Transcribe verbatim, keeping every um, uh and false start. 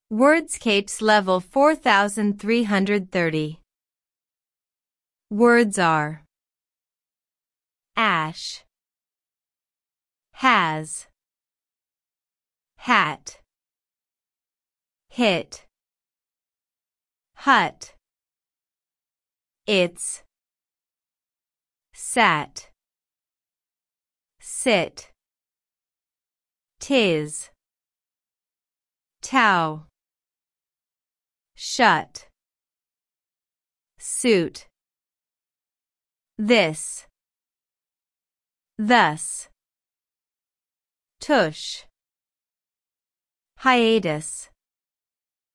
Wordscapes level four thousand three hundred thirty. Words are ash, has, hat, hit, hut, it's, sat, sit, tis, tow, shut, suit, this, thus, tush, hiatus.